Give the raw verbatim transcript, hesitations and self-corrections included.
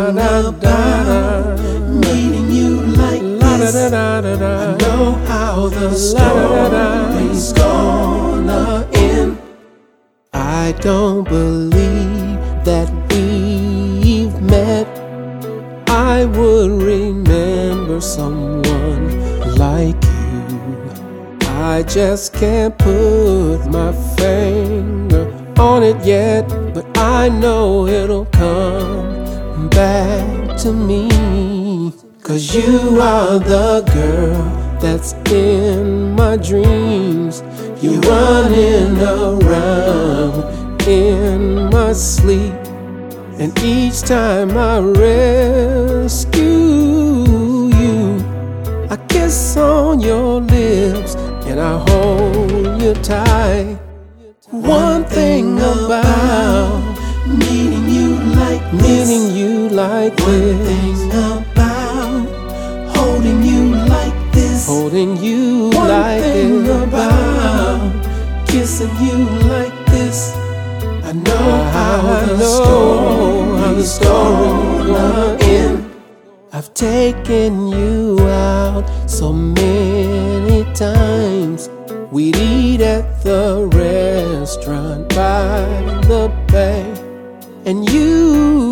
about meeting you like this. I know how the story's gonna end. I don't believe that we've met. I would remember someone like you. I just can't put my finger on it yet, but I know it'll come back to me. 'Cause you are the girl that's in my dreams. You're running around in my sleep, and each time I rescue you, I kiss on your lips and I hold you tight. One thing about meeting you like this, meeting you like this. One thing about holding you like this, holding you like this. One thing about kissing you like this. I know how the story's gonna end. I've taken you out so many times. We'd eat at the restaurant by the bay, and you